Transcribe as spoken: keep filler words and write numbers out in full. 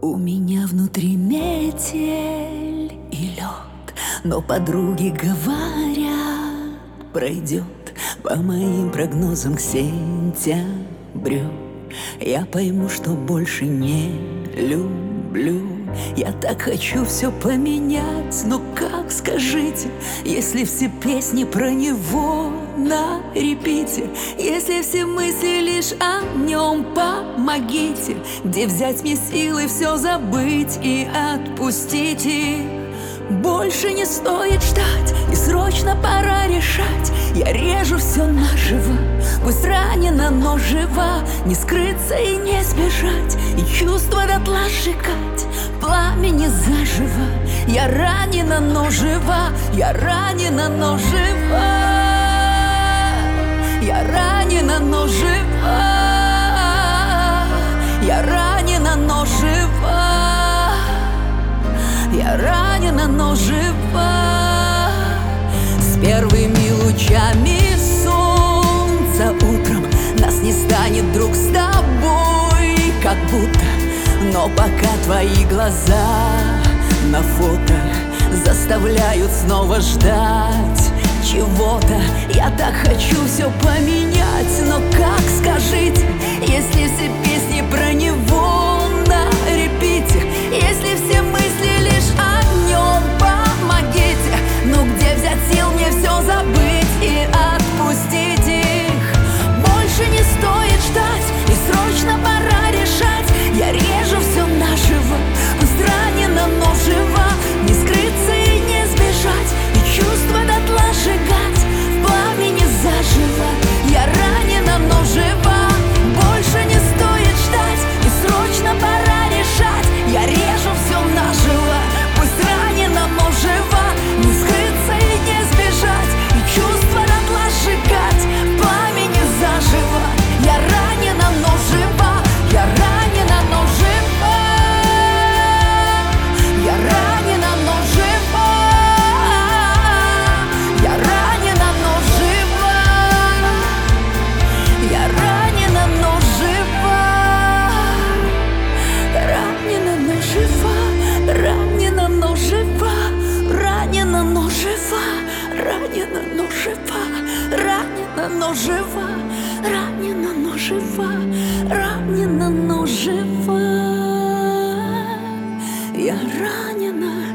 У меня внутри метель и лед, но подруги говорят, пройдет. По моим прогнозам к сентябрю я пойму, что больше не люблю. Я так хочу все поменять, но как, скажите, если все песни про него на репите, если все мысли лишь о нем, помогите. Где взять мне силы все забыть и отпустить их? Больше не стоит ждать, и срочно пора решать. Я режу все наживо, пусть ранена, но жива. Не скрыться и не сбежать, и чувства дотла сжигать в пламени заживо. Я ранена, но жива, я ранена, но жива. Я ранена, но жива. Я ранена, но жива. Я ранена, но жива. С первыми лучами солнца утром нас не станет, друг, с тобой, как будто. Но пока твои глаза на фото заставляют снова ждать чего-то. Я так хочу все поменять, но как, скажите, если все песни про него на репите, если все мысли лишь о нем, помогите. Ну где взять сил мне все забыть и отпустить их? Больше не стоит ждать, и срочно пора решать. Я режу все наживо, пусть ранена, но жива. Не скрыться и не сбежать, и чувства дотла сжигать в пламени заживо. Я ранена, но жива. Больше не стоит ждать, и срочно пора решать. Я режу все наживо, пусть ранена, но жива. Не скрыться и не сбежать, и чувства дотла сжигать в пламени заживо. Я ранена, но жива. Я ранена, но жива. Я ранена, но жива. Я ранена, но жива. Я ранена, но жива. Ранена, но жива. Ранена, но жива. Ранена, но жива. Ранена, но жива. Ранена, но жива. Ранена, но жива. Ранена, но жива. Я ранена.